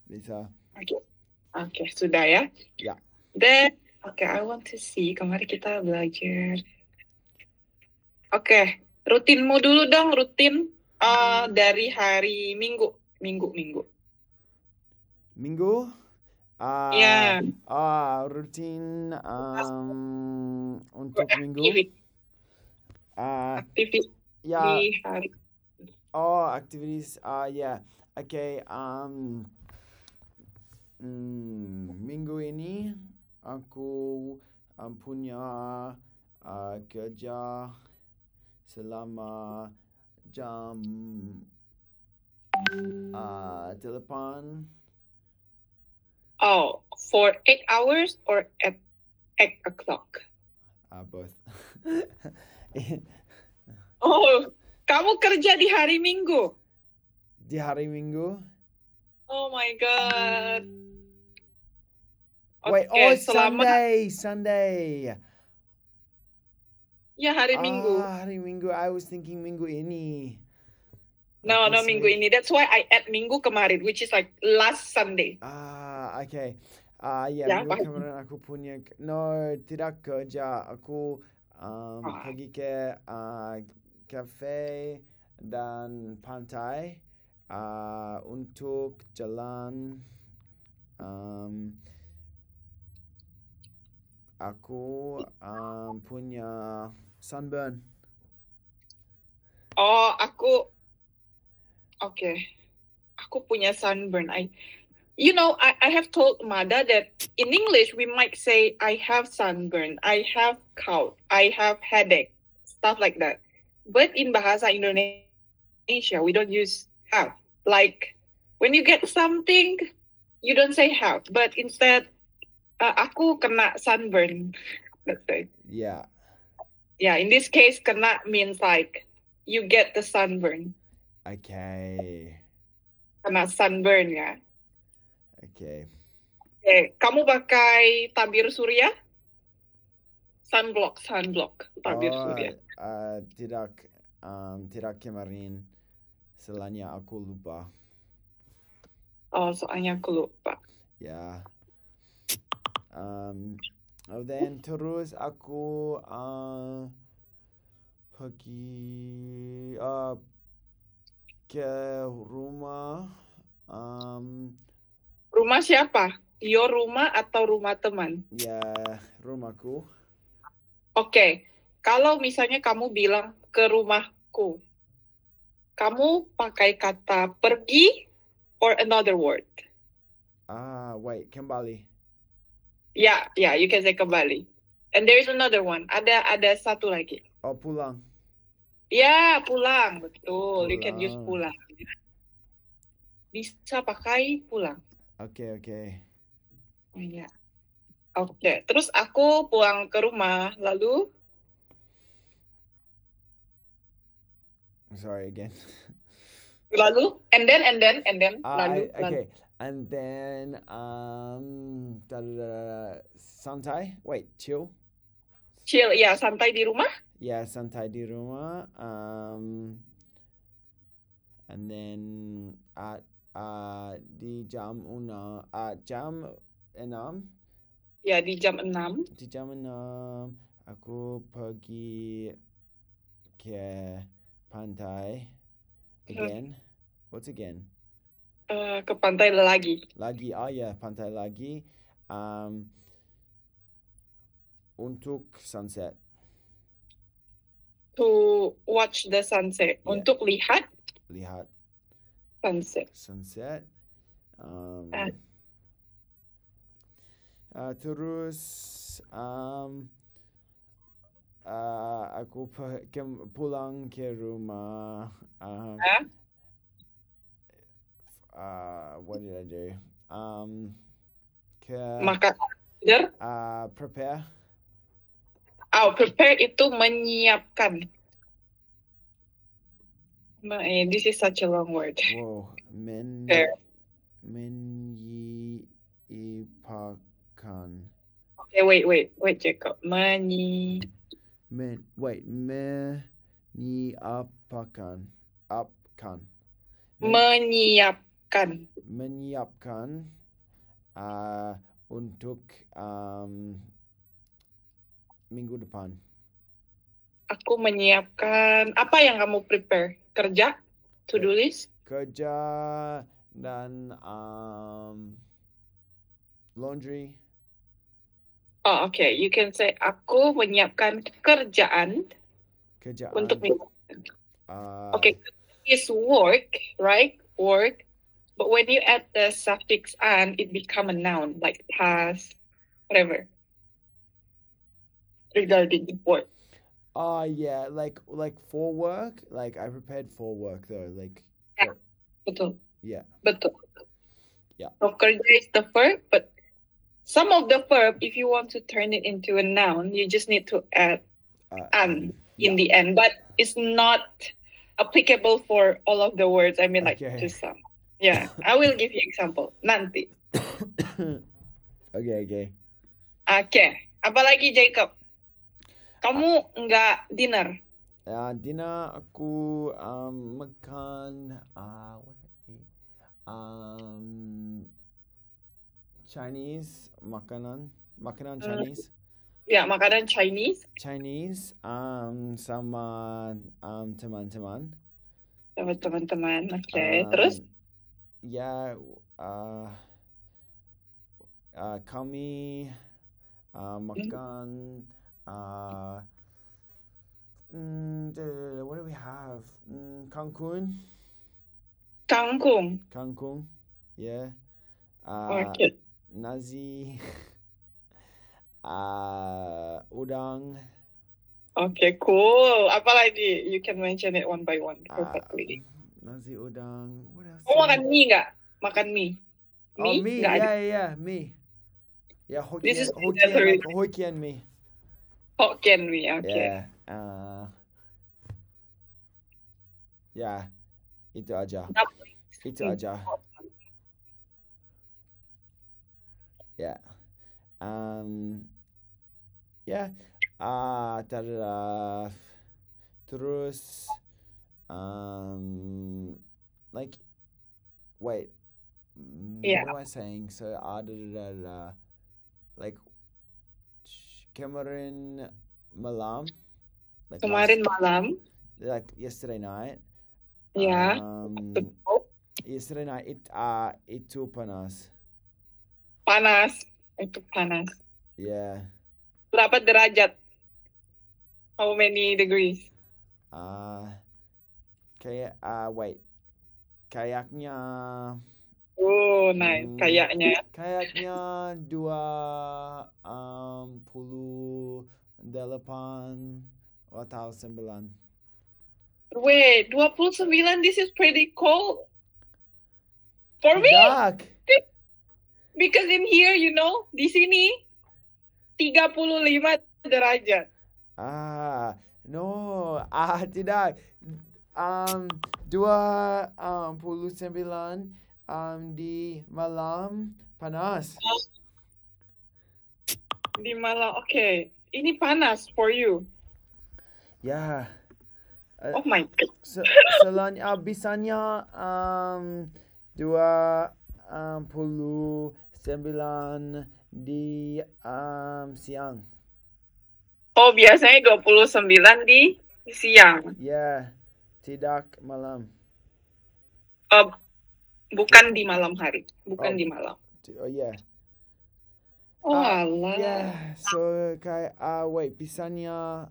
Bisa. Oke, sudah ya. Ya. Then, I want to see. Kemarin kita belajar. Rutinmu dulu dong, rutin dari hari Minggu. Minggu. Minggu. Ya, Rutin untuk minggu. aktivitas Uh, aktivitas ya. di hari. Activities. Yeah. Okay. Minggu ini aku punya kerja selama jam 8. Oh, for 8 hours or at 8 o'clock? Both. Oh, kamu kerja di hari Minggu? Di hari Minggu. Oh my God. Wait, Sunday. Ya, hari Minggu. Hari Minggu. I was thinking minggu ini. No, minggu ini. That's why I add minggu kemarin, which is like last Sunday. Okay. Ya, minggu kemarin aku punya. No, tidak kerja. Aku pergi ke kafe dan pantai untuk jalan. Aku punya sunburn. Oh, aku punya sunburn. I have told Mada that in English we might say I have sunburn, I have cold, I have headache, stuff like that. But in Bahasa Indonesia, we don't use have. Like when you get something, you don't say have, but instead aku kena sunburn. Let's say. Yeah. Yeah, in this case, kena means like you get the sunburn. Okay. Kena sunburn ya. Okay. Kamu pakai tabir surya? Sunblock, tabir surya. Tidak kemarin. Soalnya aku lupa. Oh, soalnya aku lupa. Ya. Then terus aku pergi ke rumah. Rumah siapa? Your rumah atau rumah teman? Ya, rumahku. Oke, kalau misalnya kamu bilang ke rumahku, kamu pakai kata pergi or another word? Wait, kembali. Yeah, you can say kembali. And there's another one. Ada satu lagi. Oh, pulang. Ya, pulang. Betul. Pulang. You can use pulang. Bisa pakai pulang. Okay. Iya. Oke, terus aku pulang ke rumah, lalu? Sorry again. Lalu? And then, lalu? Okay. And then, santai. Wait, chill. Chill, ya, santai di rumah. Ya, santai di rumah. And then di jam 6. Ya, di jam 6. Di jam 6 aku pergi ke pantai. Again. What's again? Ke pantai lagi. Lagi, pantai lagi. Untuk sunset. To watch the sunset. Yeah. Untuk lihat sunset. Terus aku pulang ke rumah. What did I do? Makan. Prepare. Prepare itu menyiapkan. This is such a long word. Whoa, menyiapkan. Okay, wait, Jacob. Menyiapkan. Menyiapkan. menyiapkan. menyiapkan untuk minggu depan. Aku menyiapkan apa yang kamu prepare? Kerja? To-do list? Kerja dan laundry. Oh, okay. You can say aku menyiapkan kerjaan untuk minggu. Okay. Is work, right? Work. But when you add the suffix "an," it become a noun, like task, whatever, regarding work. Yeah, like for work, like I prepared for work though, like Yeah. Betul. yeah. Betul. Yeah. So kerja is the verb, but some of the verb, if you want to turn it into a noun, you just need to add "an" in the end. But it's not applicable for all of the words. I mean, like just some. Yeah, I will give you example nanti. Okay. Okay. Apalagi Jacob? Kamu nggak dinner? Dinner aku makan what did I eat? Chinese makanan Chinese. Ya, makanan Chinese. Chinese sama teman-teman. Sama teman-teman. Okay. Terus? Ya, kami makan what do we have? Kangkung. Yeah. Okay. Nasi. Udang. Okay, cool. Apalagi? You can mention it one by one perfectly. Nasi udang. What else? Kamu makan mie nggak? Makan mie? Oh, mie. Yeah, mie. Yeah, Hokkien mie. Hokkien mie, okay. Yeah. Yeah. Itu aja. Yeah. Yeah. Terus like wait. Yeah. What am I saying? So like kemarin malam. Like kemarin malam. Like yesterday night. Yeah. Yesterday night itu panas. Itu panas. Yeah. Berapa derajat? How many degrees? Wait. Kayaknya. Oh, nice. Kayaknya 28 atau 9. Wait, 29, this is pretty cold. For me? Because in here, di sini 35 derajat. No. Tidak. 29 di malam panas. Di malam, okay. Ini panas for you. Yeah. Oh my God. Bisanya 29 di siang. Oh, biasanya 29 di siang. Yeah. Tidak malam. Bukan di malam hari. Bukan di malam. Oh, yeah. Oh, alah. Yeah. So, kayak, wait, bisanya,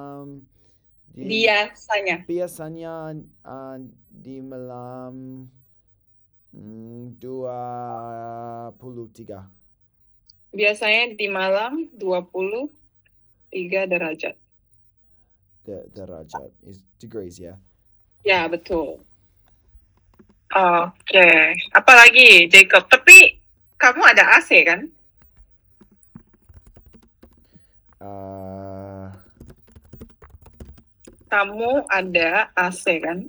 biasanya di malam 23. Biasanya di malam 23 derajat. Derajat is degrees, yeah. Ya, betul. Oke. Apalagi, Jacob? Tapi kamu ada AC kan? Kamu ada AC kan?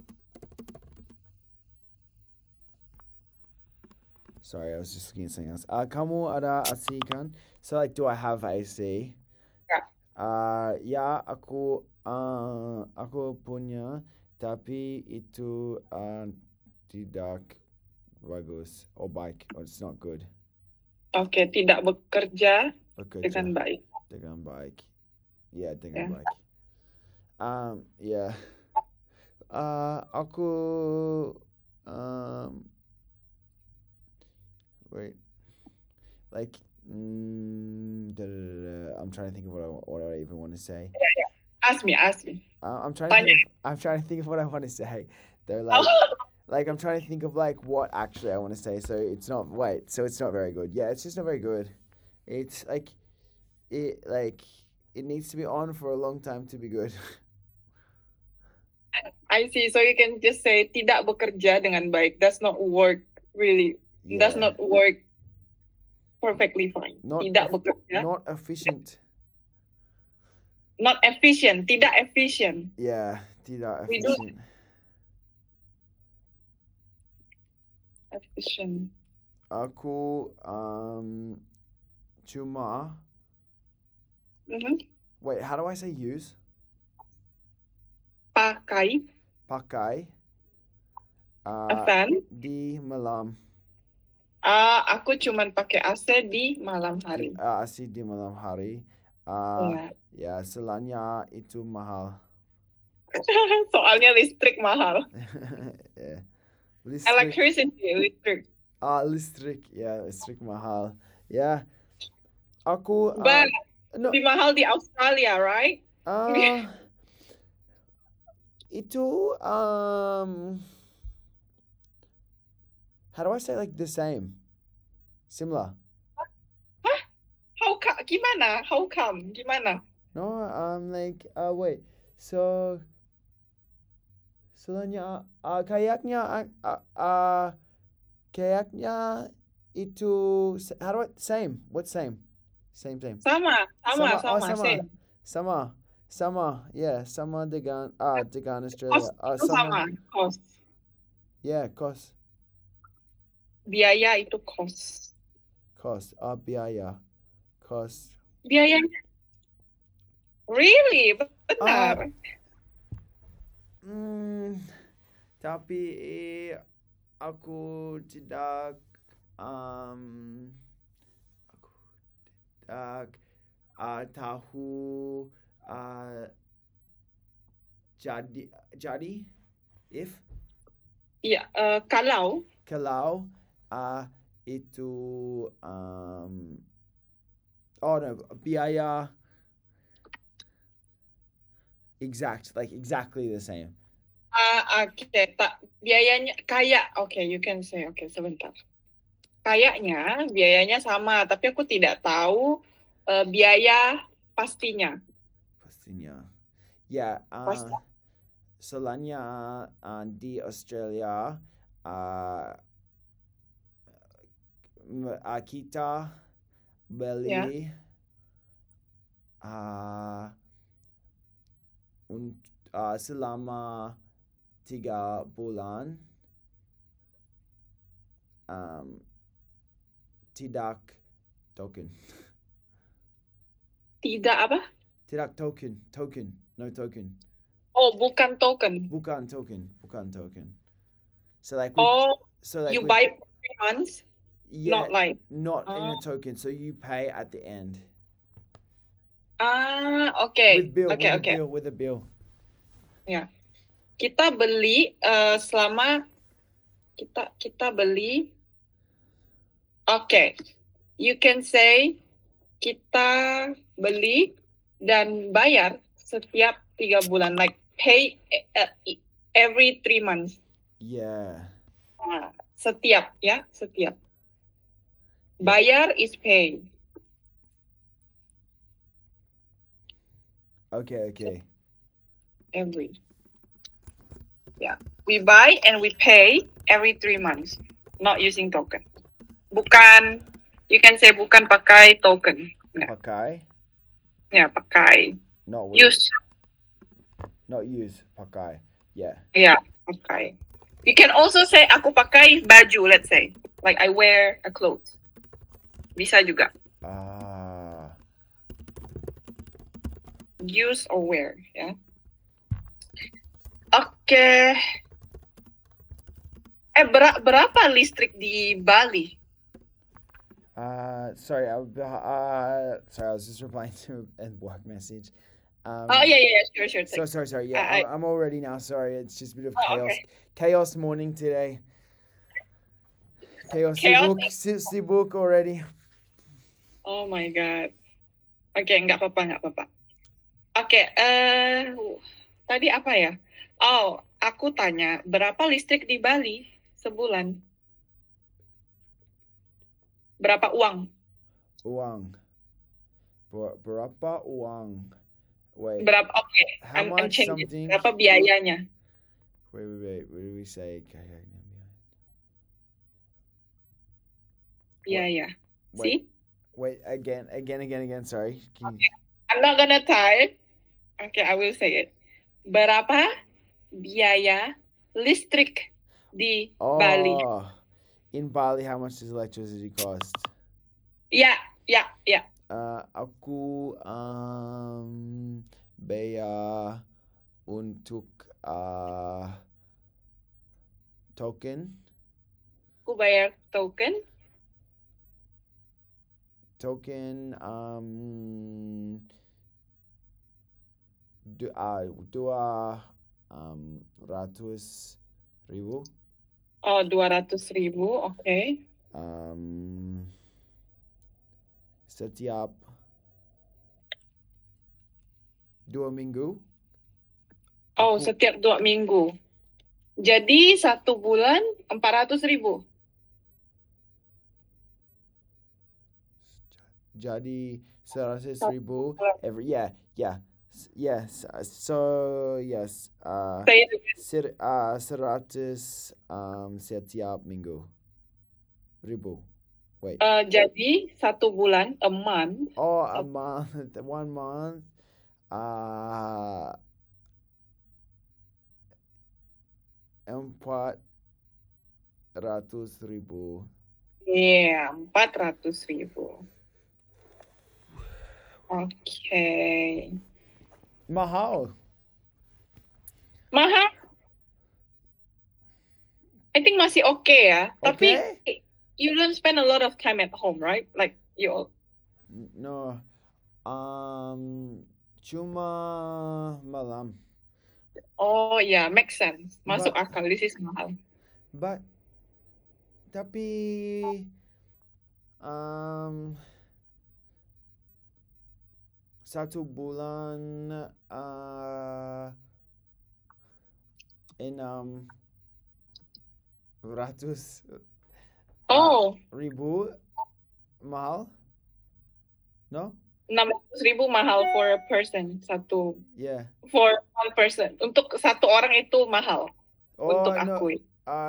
Sorry, I was just looking at something else. Kamu ada AC kan? So, like, do I have AC? Ya, aku punya, tapi itu tidak bagus. Or baik. Or it's not good. Oke, tidak bekerja dengan Bekerja baik. dengan baik. Yeah, dengan Ya. baik. Yeah. Aku wait. Like I'm trying to think of what I even want to say. Ask me. I'm trying to Tanya. think of I'm trying to think of what I want to say. They're like I'm trying to think of like what actually I want to say. So it's not very good. Yeah, it's just not very good. It's like it needs to be on for a long time to be good. I see. So you can just say tidak bekerja dengan baik. Does not work really. Does Yeah. not work perfectly fine. Tidak bekerja. Not efficient. Not efficient. Tidak efficient. Yeah, tidak We do- efficient. Efficient. Aku cuma Mhm. wait, how do I say use? Pakai Pakai a fan. di malam. Aku cuman pakai AC di malam hari. AC di malam hari. Ya. Ya, selanya itu mahal. Soalnya listrik mahal. Yeah. Electricity, listrik. Listrik, ya, listrik mahal. Ya, aku But no, lebih mahal di Australia, right? itu how do I say like the same? Similar. Gimana? How come? Gimana? No, like wait. So selanya kayaknya itu how do I same? What's same? Same. Sama. Sama. Same. Sama. Yeah, sama dengan Australia. Cost itu sama. Cost. Yeah, cost. Biaya itu cost. Cost. Biaya. Cost. Biayanya. Really? Benar. Tapi aku tidak tahu jadi if Iya, kalau itu oh no, biaya exactly the same. Okay. Biayanya kayak, okay, you can say, okay, sebentar. Kayaknya biayanya sama, tapi aku tidak tahu biaya pastinya. Ya, selanya di Australia kita beli selama 3 bulan tidak token. Tidak apa? Tidak token. No token. Oh, bukan token. Bukan token. So like you buy for 3 months? Yeah, not in a token. So you pay at the end. Okay. With a bill. Ya. Kita beli selama kita beli. Okay. You can say kita beli dan bayar setiap 3 bulan, like pay every 3 months. Yeah. Setiap. Bayar is pay. Okay. Every. Yeah. We buy and we pay every 3 months, not using token. Bukan, you can say bukan pakai token. Yeah. Pakai? Yeah, pakai. Not use. Not use, pakai. Yeah. Yeah, pakai. You can also say aku pakai baju, let's say. Like I wear a clothes. Bisa juga. Use or wear, yeah. Okay. Berapa listrik di Bali? Sorry, I was just replying to a work message. Oh yeah, sure. So Thanks. sorry. Yeah, I I'm all ready now. Sorry, it's just a bit of oh chaos. okay. Chaos morning today. Chaos Chaotic. sibuk already. Oh my God. Oke, nggak apa-apa. Oke, tadi apa ya? Oh, aku tanya, berapa listrik di Bali sebulan? Berapa uang? Uang. Berapa uang? Wait, Oke, how I'm much changing. something? Berapa biayanya? Wait. What did we say? What? Biaya. Wait, See? again. Sorry. Can you... Okay. I'm not gonna type. Okay, I will say it. Berapa biaya listrik di Bali? Oh, in Bali, how much does electricity cost? Ya. Aku bayar untuk token. Aku bayar token. Dua ratus ribu. Oh, 200.000. Oke. Setiap 2 minggu. Oh, setiap 2 minggu. Jadi 1 bulan 400.000. Jadi 100 ribu every yes. So yes. Say it again. 100 setiap minggu ribu. Wait. Jadi 1 bulan, a month. Oh, a month. 1 month. 400 ribu. Yeah, 400.000. Okay. Mahal. I think masih okay ya. Tapi Okay? you don't spend a lot of time at home, right? Like you. No. Cuma malam. Oh yeah, makes sense. Masuk But- akal. This is mahal. Tapi satu bulan 600 ribu mahal? No? 600.000 mahal for a person. Yeah. For one person. Untuk satu orang itu mahal. Oh Untuk no. aku.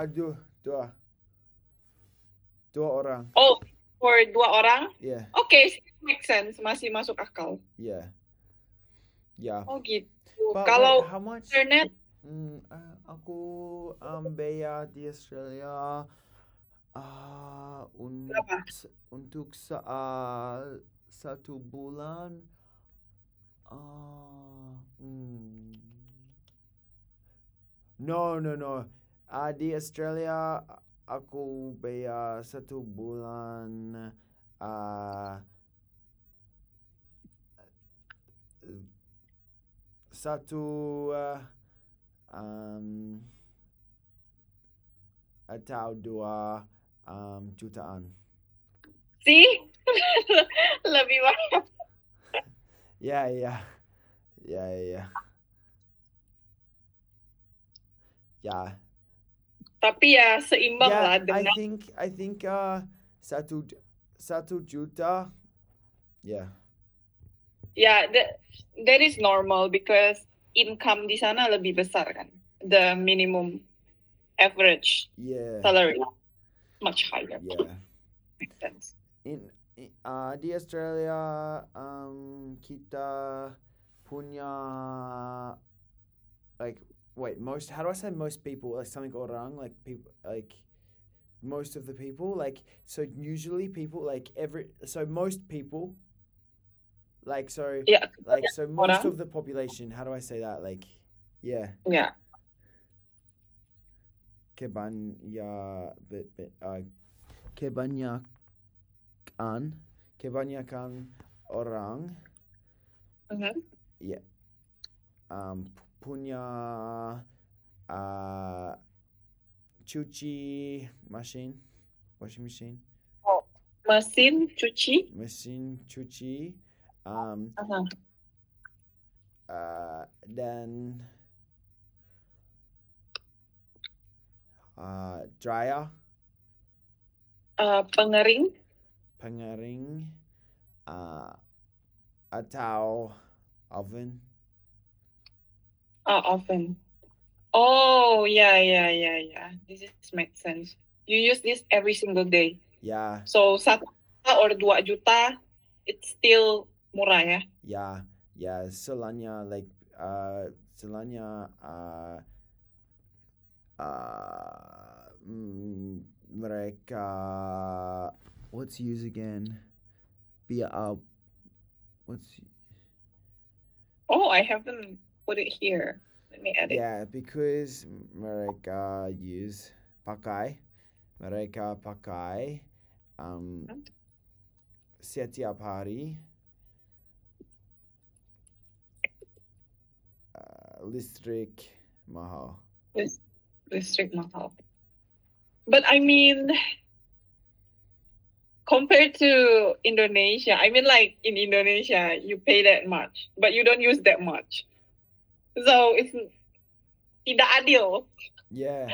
Dua orang. Oh, for 2 orang? Yeah. Okay, makes sense. Masih masuk akal. Yeah. Oh gitu. But Kalau wait, how much? internet, Aku bayar di Australia untuk satu bulan no. Di Australia aku bayar satu bulan satu atau 2 jutaan. see? Lebih banyak. Yeah. Tapi ya seimbang lah dengan. I think 1 juta. Yeah. Yeah, that is normal because income di sana lebih besar kan. The minimum average salary much higher. Yeah. Makes sense. Di Australia kita punya how do I say most people, like something orang, like people, like most of the people, like so usually people most people, like so Yeah. like so most orang. of the population, how do I say that, like yeah. kebanyakan kebanyakan orang Mhm. ya punya cuci washing machine Oh, mesin cuci. um, Aha. dan dryer Pengering. pengering atau oven. Oven. Oh, yeah. This is makes sense. You use this every single day. Ya, So 1 juta or 2 juta, it's still murah ya. ya, selanya like selanya mereka what's use again? Be what's Oh, I haven't put it here. Let me add it. yeah, because mereka pakai setiap hari listrik mahal. Listrik mahal. But I mean, compared to Indonesia, I mean, like in Indonesia, you pay that much, but you don't use that much. So it's tidak adil. Yeah.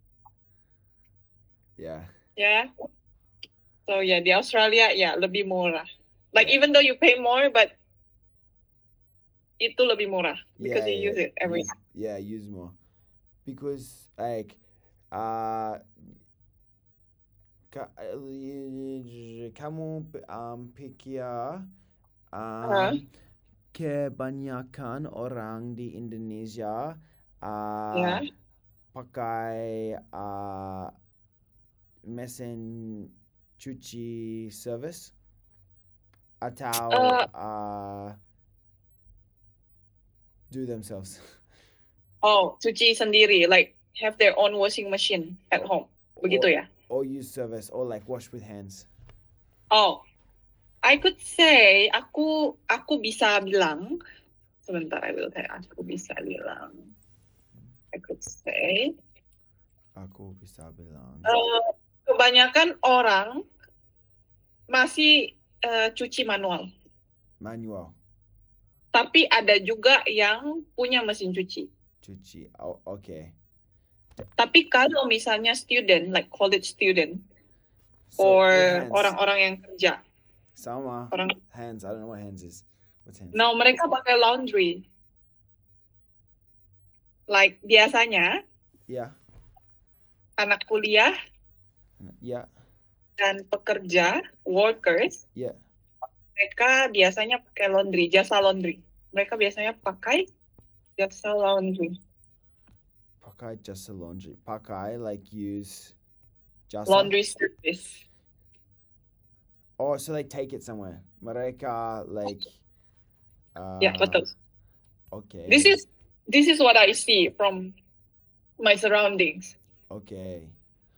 Yeah. So yeah, di Australia lebih murah. Like Yeah. even though you pay more, but itu lebih murah because you use it every time. Use more because like kamu pikir kebanyakan orang di Indonesia Yeah. pakai mesin cuci service atau do themselves. Oh, cuci sendiri, like have their own washing machine at home. Begitu ya? Or use service or like wash with hands. Oh, I could say aku bisa bilang. Sebentar, I will say aku bisa bilang. I could say. Aku bisa bilang. Kebanyakan orang masih cuci manual. Tapi ada juga yang punya mesin cuci. Oh, okay. Tapi kalau misalnya student, like college student, So, or with hands. orang-orang yang kerja. Sama. Hands. I don't know what hands is. What's hands? No, mereka pakai laundry. Like biasanya. Yeah. Anak kuliah. Yeah. Dan pekerja, workers. Yeah. Mereka biasanya pakai laundry, jasa laundry. Mereka biasanya pakai jasa laundry. Pakai jasa laundry. Pakai like use jasa. Laundry service. Oh, so they take it somewhere. Mereka like. Yeah, betul. Okay. This is what I see from my surroundings. Okay.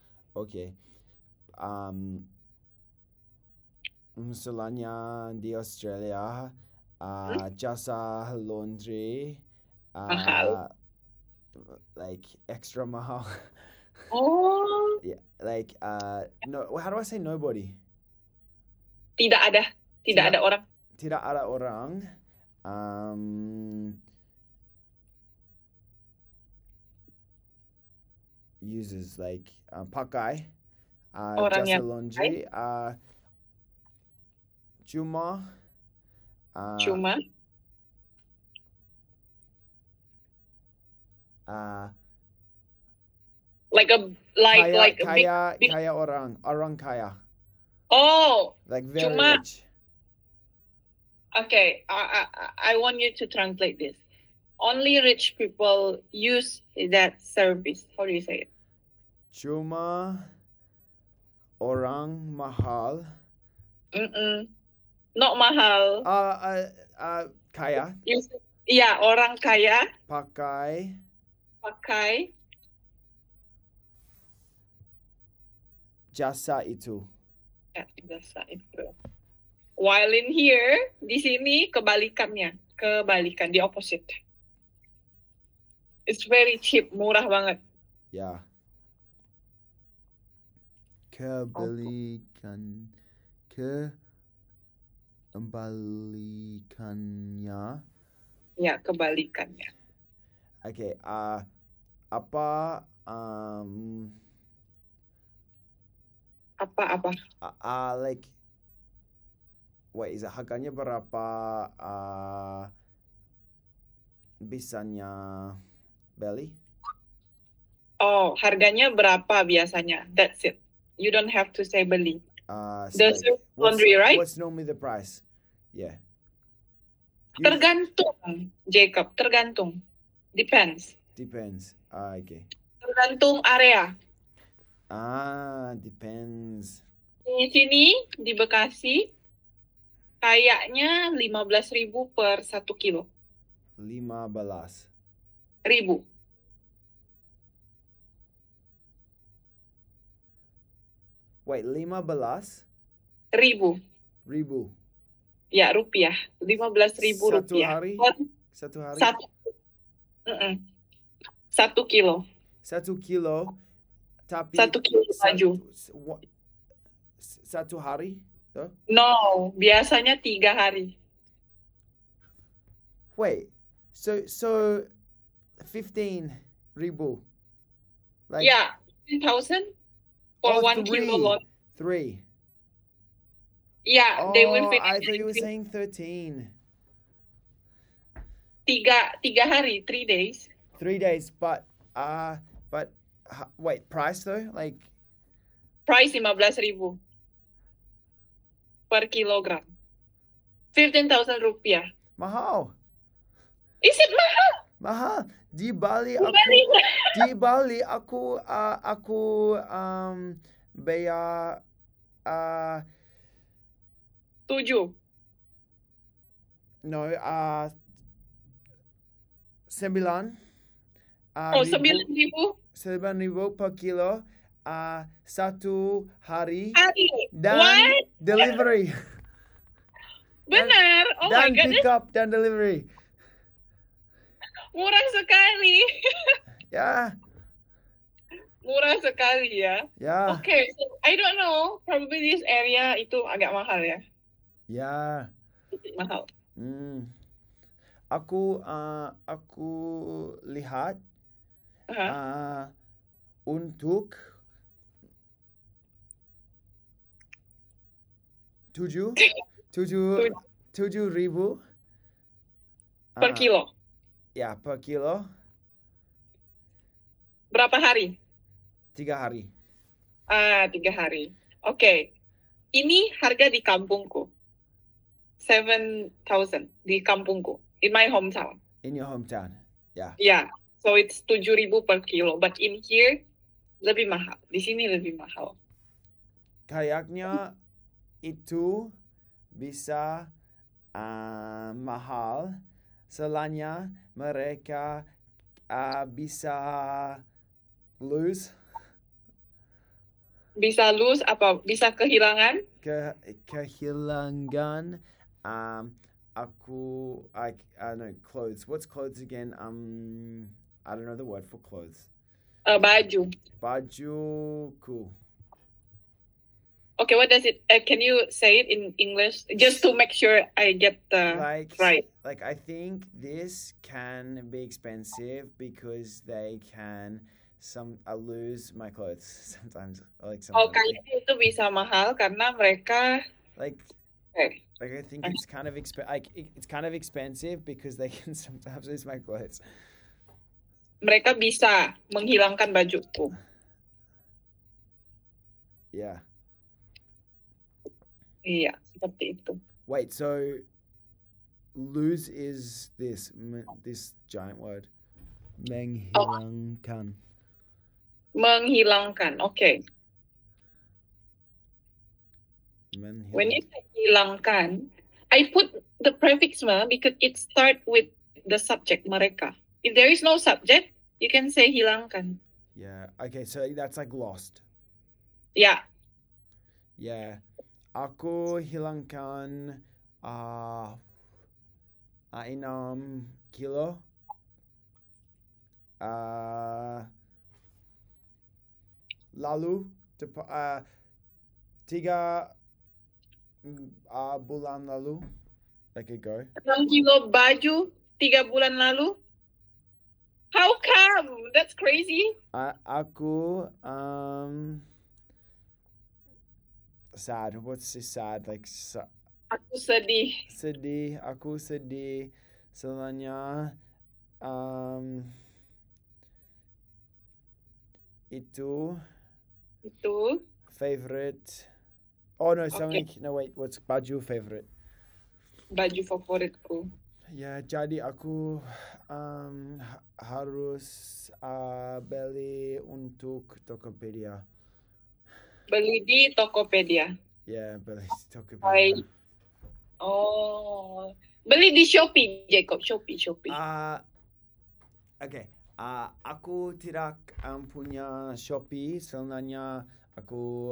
Misalnya di Australia, jasa laundry, Mahal. like extra mahal. Oh. Yeah, like no. How do I say nobody? Tidak ada orang. Tidak ada orang. Uses like pakai Orang jasa yang laundry cuma like kaya orang kaya. Oh, like very cuma rich. Okay, I want you to translate this. Only rich people use that service. How do you say it? Cuma orang mahal. Not mahal. Kaya. Orang kaya. Pakai jasa itu. Ya, jasa itu. While in here, di sini kebalikannya. Kebalikan, the opposite. It's very cheap, murah banget. Ya. Kebalikannya. Ya, kebalikannya. Okay, apa Apa-apa? like wait, is it harganya berapa bisanya beli? Oh, harganya berapa biasanya? That's it. You don't have to say beli. So The like, surf laundry, right? What's normally the price? Yeah. Tergantung, Jacob. Tergantung. Depends. Depends. Okay. Tergantung area. Depends. Di sini, di Bekasi, kayaknya 15.000 per 1 kilo. 15 ribu. Wait, 15 ribu. Ya, rupiah. 15.000 rupiah. Satu hari? Satu kilo. 1 kilo. Tapi 1 kilo baju. 1 hari? Huh? No, biasanya 3 hari. Wait, so 15 ribu. Like, yeah, 10,000 for 1 kilo lot. 3. Yeah, they will finish. I thought you were saying 13. 3 hari, 3 days. 3 days, but wait, price though? Like price 15.000 per kilogram. 15,000 rupiah. Mahal. Is it mahal? Mahal. Di Bali aku bayar 7. No, 9. 9.000 per kilo. 1 hari. Dan what? Delivery. Benar. Oh my god. Dan pick up dan delivery. Murah sekali. Ya. Murah sekali ya. Ya. Okay, so I don't know. Probably this area itu agak mahal ya. Ya. Mahal. Aku lihat untuk 7.000 per kilo. Ya, per kilo. Berapa hari? 3 hari. 3 hari. Okay. Ini harga di kampungku. 7,000 di kampungku. In my hometown. In your hometown. Yeah. Yeah. So it's 7.000 per kilo. But in here, lebih mahal. Di sini lebih mahal. Kayaknya itu bisa mahal selanya mereka bisa lose. Bisa lose apa? Bisa kehilangan? Kehilangan I don't know, clothes. What's clothes again? I don't know the word for clothes. Baju. Bajuku. Okay, what does it? Can you say it in English just to make sure I get the right? Like I think this can be expensive because they can lose my clothes sometimes. Oh, kayaknya itu bisa mahal karena mereka like I think it's kind of it's kind of expensive because they can sometimes lose my clothes. Mereka bisa menghilangkan bajuku. Yeah. Iya, seperti itu. Wait, so lose is this giant word. Menghilangkan. Menghilangkan, okay. When you say hilangkan, I put the prefix ma because it starts with the subject mereka. If there is no subject, you can say hilangkan. Yeah. Okay, so that's like lost. Yeah. Yeah. Aku hilangkan uh, 6 kilo. Uh, lalu, depa- uh, 3 bulan lalu, like ago. 6 kilo baju 3 bulan lalu. How come? That's crazy. Aku sad. What's this sad? Like Aku sedih. sedih. Aku sedih. Soalnya itu favorite. Oh no, something. No wait. What's baju favorite? Baju favoritku. Ya, jadi aku harus beli untuk Tokopedia. Beli di Tokopedia. Ya, beli di Tokopedia. Baik. Oh, beli di Shopee, Jacob. Shopee. Okay. Aku tidak punya Shopee, sebenarnya aku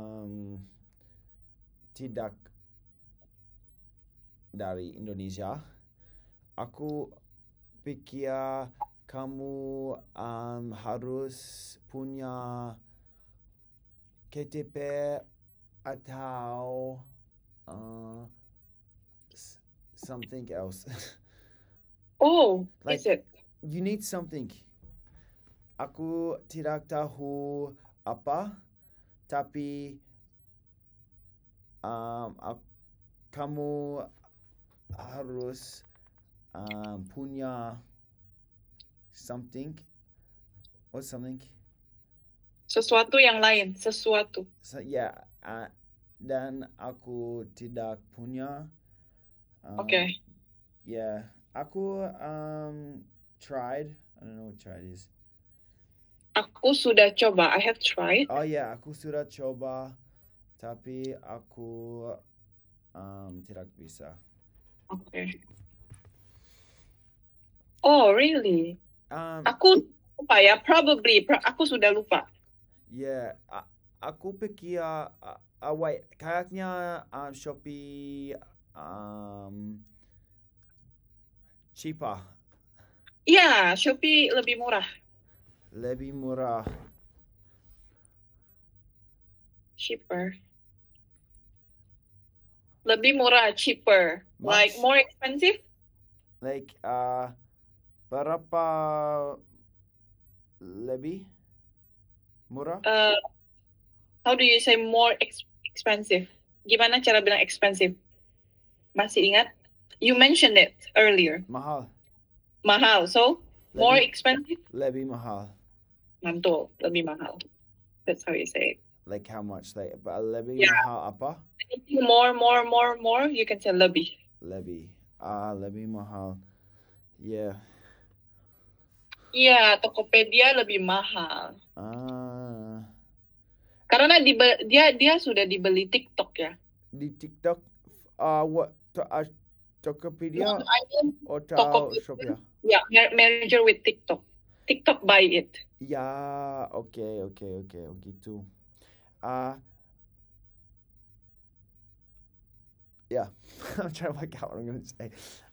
tidak dari Indonesia. Aku pikir kamu harus punya KTP atau something else. Oh, Like, is it? you need something. Aku tidak tahu apa, tapi kamu harus punya something. What's something? Sesuatu yang lain, sesuatu. So, yeah, dan aku tidak punya. Okay. Yeah, aku tried. I don't know what tried is. Aku sudah coba. I have tried. Oh yeah, aku sudah coba, tapi aku tidak bisa. Okay. Oh, really? Um, Aku lupa ya, probably. Aku sudah lupa. yeah, aku pikir wait, kayaknya Shopee cheaper, Iya, Shopee lebih murah. lebih murah. Cheaper. Lebih murah, cheaper. Like Much? more expensive? Like berapa lebih murah? How do you say more expensive? Gimana cara bilang expensive? Masih ingat? You mentioned it earlier. Mahal. Mahal. So, more Lebih- expensive? Lebih mahal. Mantul, lebih mahal. That's how you say it. Like how much? Like lebih Yeah. mahal apa? Anything more, you can say lebih. Lebih. Lebih mahal. Yeah. Iya, Tokopedia lebih mahal. Karena dia sudah dibeli TikTok ya. Di TikTok, what Tokopedia No, I mean or Tokopedia. Shopee? Yeah, merger with TikTok. TikTok buy it. Yeah, okay, gitu. Yeah, I'm trying to work out what I'm gonna say.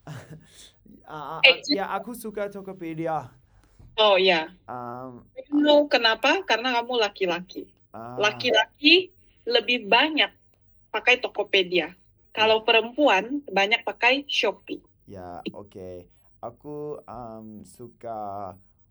Yeah, aku suka Tokopedia. Oh ya. No, kenapa? Karena kamu laki-laki. Laki-laki lebih banyak pakai Tokopedia. Kalau perempuan banyak pakai Shopee. Ya, okay. Aku suka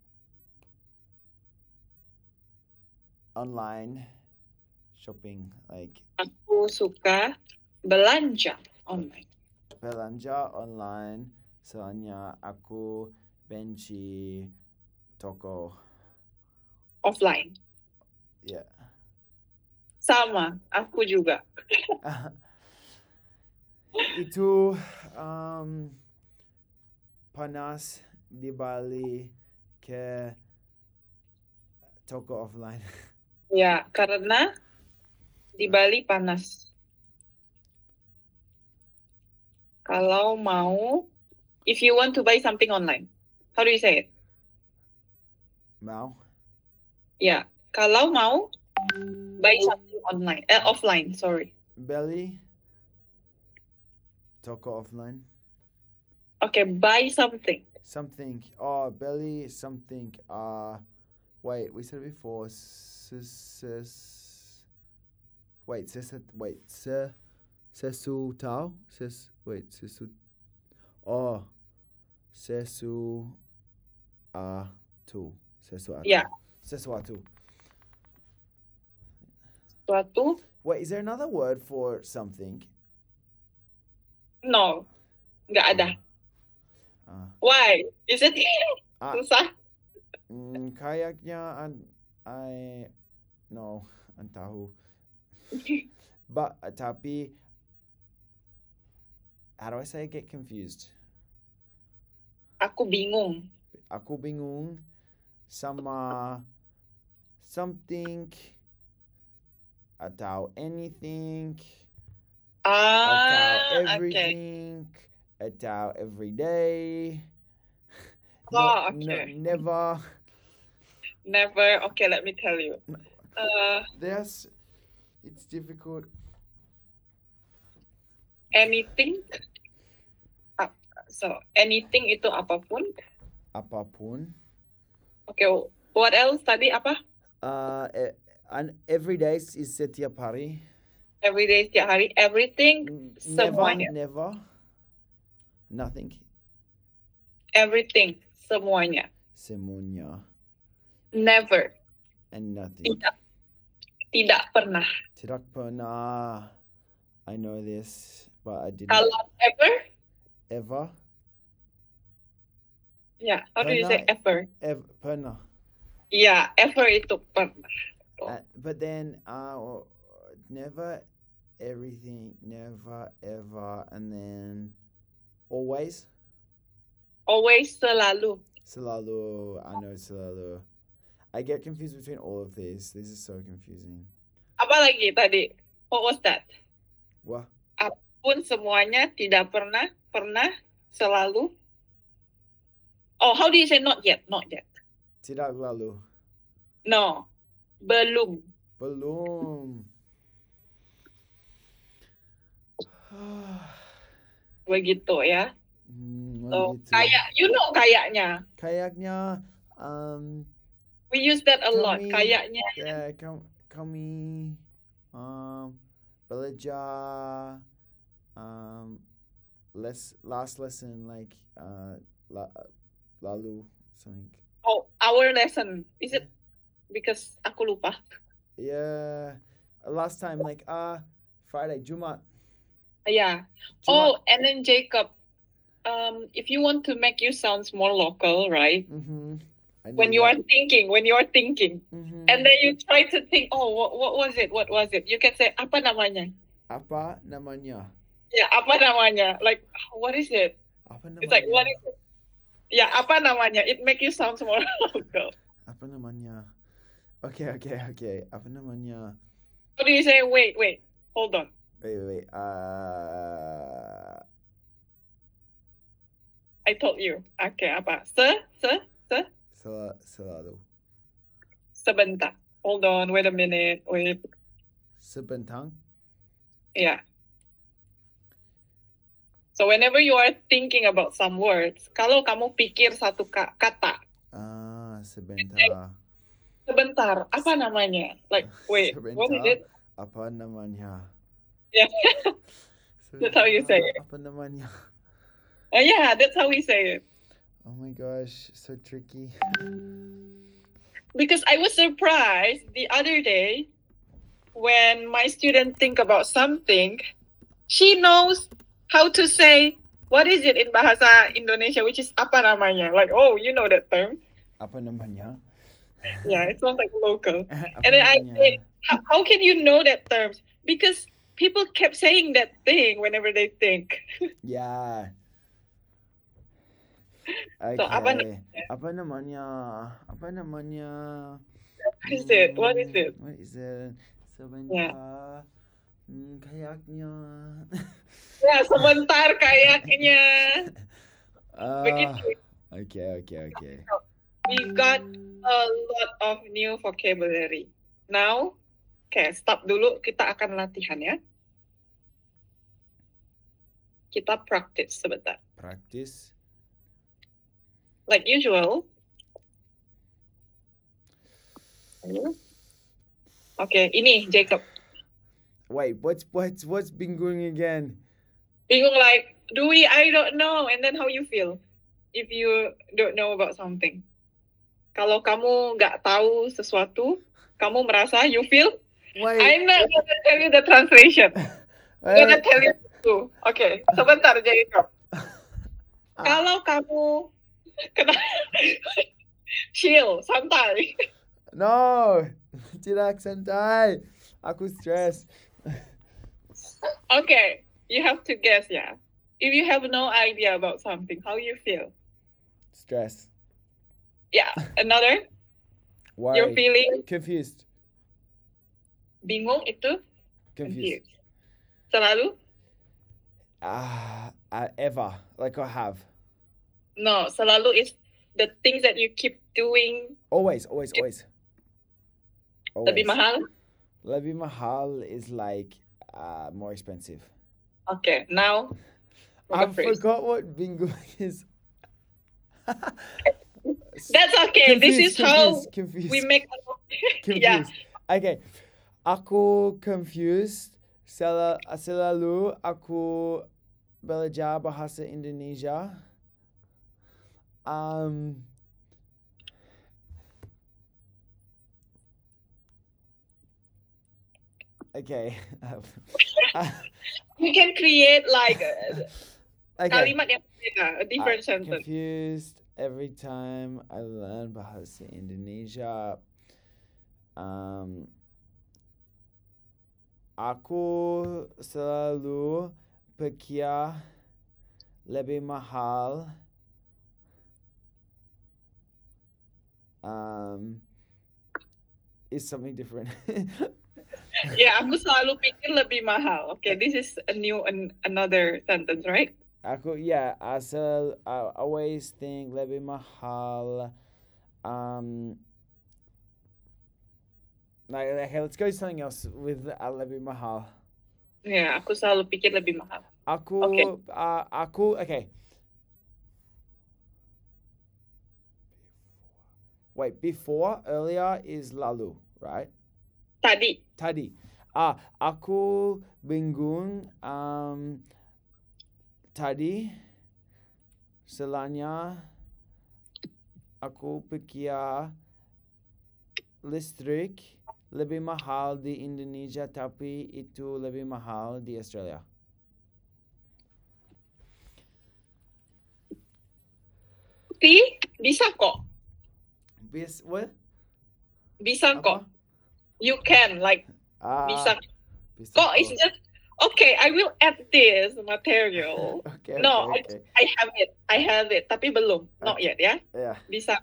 online shopping, like Aku suka belanja online. belanja online, soalnya aku benci toko. Offline. Yeah. Sama, aku juga. Itu panas di Bali ke toko offline. Ya, karena di Bali panas. Kalau mau, if you want to buy something online, how do you say it? Mau? Ya, kalau mau buy something online. Offline, sorry. Belly. Toko offline. Okay, buy something. Something. Oh, belly. Something. Wait. We said it before. Wait. Wait. Sesu tau. Wait. Sesu. Oh. Sesu. Tu. Sesuatu. Yeah, Sesuatu. suatu. Wait. Is there another word for something? No, nggak ada. Ah. Why? Is it Ah. susah? Kayaknya no, ang tahu. But tapi, how do I say get confused? Aku bingung. Aku bingung sama something atau anything atau Okay. everything atau everyday. Oh, okay. Never. Never. Okay, let me tell you. It's difficult. Anything. So anything itu apapun. Apapun. Okay. What else tadi apa? Every day is setiap hari. Every day, setiap hari. Everything. Semuanya. Never. Nothing. Everything. Semuanya. Semuanya. Never. And nothing. Tidak pernah. Tidak pernah. I know this, but I didn't. Kalau ever? Ever? Yeah. How do you say ever? Pernah. Yeah, ever itu pernah. But then, never, everything, never, ever, and then always. Always, selalu. Selalu. I know selalu. I get confused between all of these. This is so confusing. Apa lagi tadi? What was that? What? Apapun, semuanya, tidak pernah, pernah, selalu. Oh, how do you say not yet? Not yet. Tidak lalu. No. Belum. Belum. Begitu ya. So, Begitu. kayaknya. Kayaknya. We use that a lot. Kayaknya. Yeah, kami belajar last lesson like lalu something. Oh, our lesson. Is it because aku lupa? Yeah, last time like Friday, Jumat. Yeah. Jumat. Oh, and then Jacob, if you want to make you sound more local, right? Mm-hmm. When you are thinking, mm-hmm. and then you try to think, oh, what was it? What was it? You can say, apa namanya? Apa namanya? Yeah, apa namanya? Like, what is it? Apa namanya? It's like, what is it? Yeah, apa namanya? It make you sound more local. Apa namanya? Okay. Apa namanya? How do you say, wait, hold on. Wait. I told you. Okay, apa? Selalu. Sebentar. Hold on, wait a minute. Wait. Sebentar? Yeah. So whenever you are thinking about some words, kalau kamu pikir satu kata. Sebentar. Sebentar, apa namanya? Like, wait, sebentar, what is it? Apa namanya? Yeah. That's how you say it. Apa namanya? Yeah, that's how we say it. Oh my gosh, so tricky. Because I was surprised the other day when my student think about something, she knows how to say, what is it in Bahasa Indonesia, which is apa namanya? Like, oh, you know that term. Apa namanya? Yeah, it sounds like local. And then I say, how can you know that terms? Because people kept saying that thing whenever they think. Yeah. Okay. So, apa namanya? What is it? What is it? Sebentar. Kayaknya. Ya, sebentar kayaknya. Begitu. Okay. We got a lot of new vocabulary. Now, Oke, stop dulu. Kita akan latihan ya. Kita practice sebentar. Practice. Like usual. Oke, ini Jacob. Wait, what's bingung again? Bingung like, I don't know. And then how you feel if you don't know about something? Kalau kamu nggak tahu sesuatu, kamu merasa you feel? Wait. I'm not gonna tell you the translation. I'm gonna tell you too. Oke, sebentar Jacob. Kalau kamu chill, santai. No, tidak santai. Aku stress. Okay, you have to guess, yeah. If you have no idea about something, how you feel? Stress. Yeah, another? Worry. You're feeling Confused. bingung itu? Confused. Selalu? Ever. Like I have. No, selalu is the things that you keep doing. Always. Lebih mahal? Lebih mahal is like more expensive. Okay, now I forgot what bingo is. That's okay. This is how confused. we make confused. Yeah. Okay. Aku confused. Selalu aku belajar bahasa Indonesia. Okay. You can create like okay. kalimat yang berbeda, a different sentence. Confused every time I learn bahasa Indonesia. Aku selalu pikir lebih mahal. Is something different. Yeah, aku selalu pikir lebih mahal. Okay, this is another sentence, right? I always think lebih mahal. Okay, let's go to something else with lebih mahal. Yeah, aku selalu pikir lebih mahal. Okay. Wait, before, earlier is lalu, right? Tadi. Aku bingung tadi. Selanya aku pikir listrik lebih mahal di Indonesia, tapi itu lebih mahal di Australia. Bisa kok. What? Bisa kok. You can, like, bisa. Kok is just, okay, I will add this material. Okay. I have it, tapi belum. Not yet, yeah? Yeah. Bisa.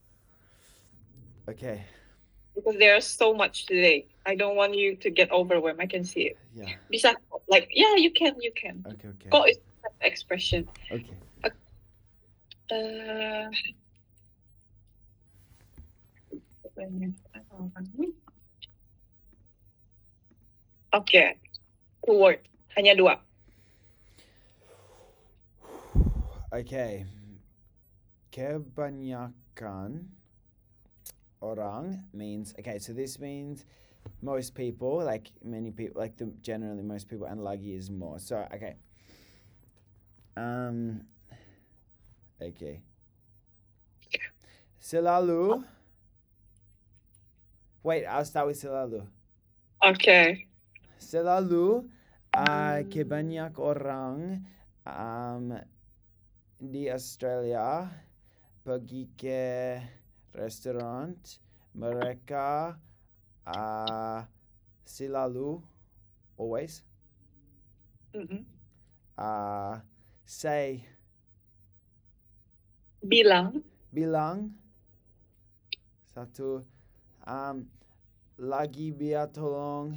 Okay. Because there's so much today. I don't want you to get overwhelmed. I can see it. Yeah. Bisa, like, yeah, you can. Okay. Kok is expression. Okay. Okay. 2 word. Hanya 2. Okay. Kebanyakan orang means, okay, so this means most people, like many people, like generally most people, and lagi is more. So, okay. Okay. Selalu. Wait, I'll start with selalu. Okay. Selalu kebanyak orang di Australia pergi ke restoran, mereka selalu, always, say, bilang, satu, lagi bir tolong,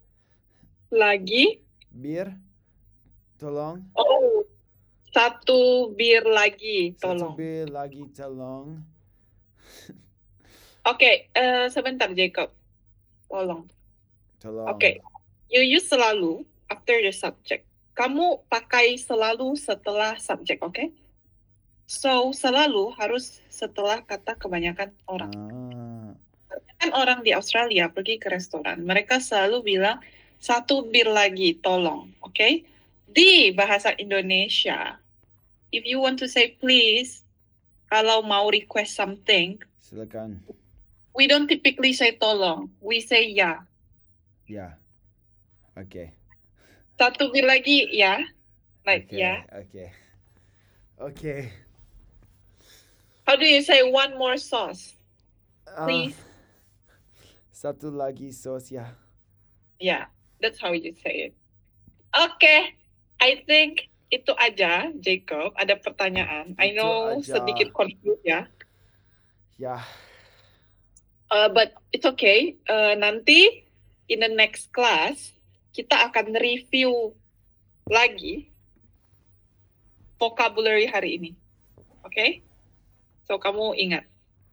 tolong. Oh, satu bir lagi, tolong. Satu bir lagi, tolong. Okay, sebentar Jacob. Tolong. Tolong. Okay. You use selalu after the subject. Kamu pakai selalu setelah subject, okay? So, selalu harus setelah kata kebanyakan orang. Kan orang di Australia pergi ke restoran, mereka selalu bilang, 1 bir lagi, tolong, okay? Di bahasa Indonesia, if you want to say please, kalau mau request something, Silakan. we don't typically say tolong, we say ya. Ya. Okay. 1 bir lagi, ya. Like, Okay. ya. Okay. How do you say one more sauce? Please. Satu lagi sos ya. Yeah, that's how you say it. Okay, I think itu aja, Jacob. Ada pertanyaan. I Itu know aja. sedikit confused ya. Ya. But it's okay. Nanti in the next class kita akan review lagi vocabulary hari ini. Okay? So kamu ingat.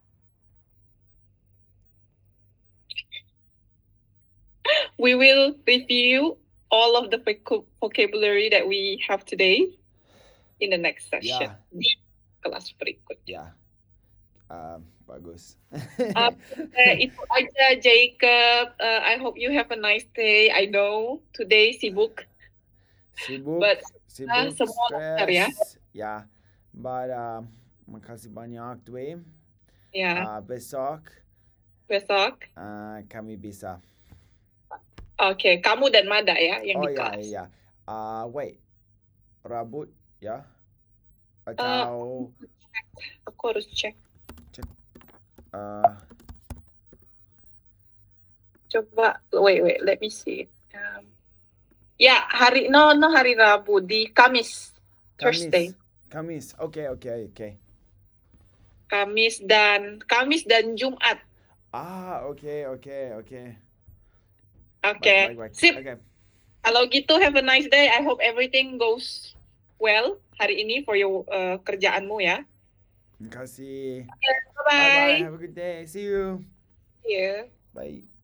We will review all of the vocabulary that we have today in the next session. Di kelas berikutnya. Bagus. Itu aja, Jacob. I hope you have a nice day. I know today sibuk. But semua lancar ya. Ya. But makasih banyak Dwi. Ya. Besok. Kami bisa. Okay, kamu dan Mada ya yang di kelas. Ya. Wait. Rambut ya? Atau aku harus cek. Coba, wait, let me see. Ya, hari Rabu, di Kamis. Thursday. Kamis. Okay. Kamis dan Jumat. Okay. Baik. Sip. Okay. Kalau gitu, have a nice day. I hope everything goes well hari ini for your kerjaanmu ya. Terima kasih. Okay, bye-bye. Have a good day. See you. See you. Bye.